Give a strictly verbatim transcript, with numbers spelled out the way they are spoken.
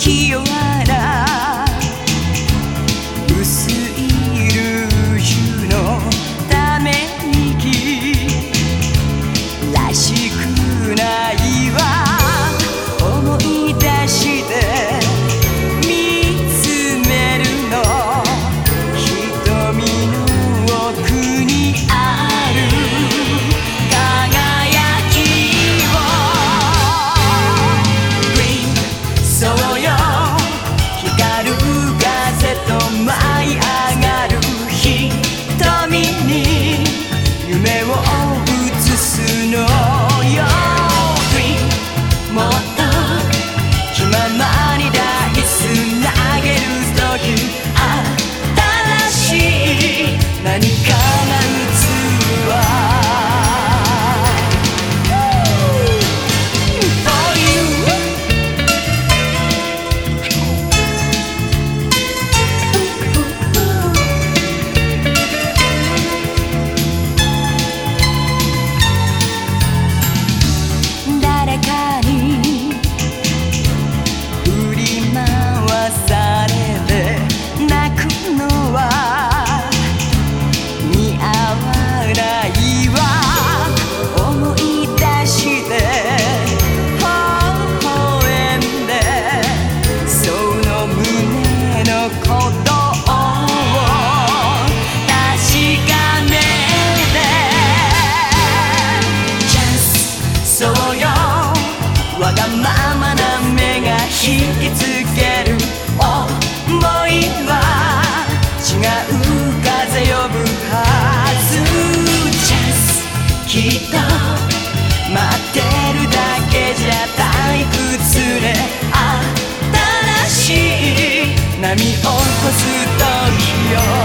清ら薄いルージュのため息らしくないわ思い出して見つめるの瞳の奥にある輝きを Green そうよ光る風と舞い上がる瞳に夢を映すのよ Green もっと気ままにダイス投げる時新しい何かが映るわ For you誰かに振り回されて泣くのは似合わないわ思い出して微笑んでその胸の鼓動を確かめて Just そうよわがままな目が引きつける想いは違う風呼ぶはず Just きっと待ってるだけじゃ退屈で新しい波を起こす時よ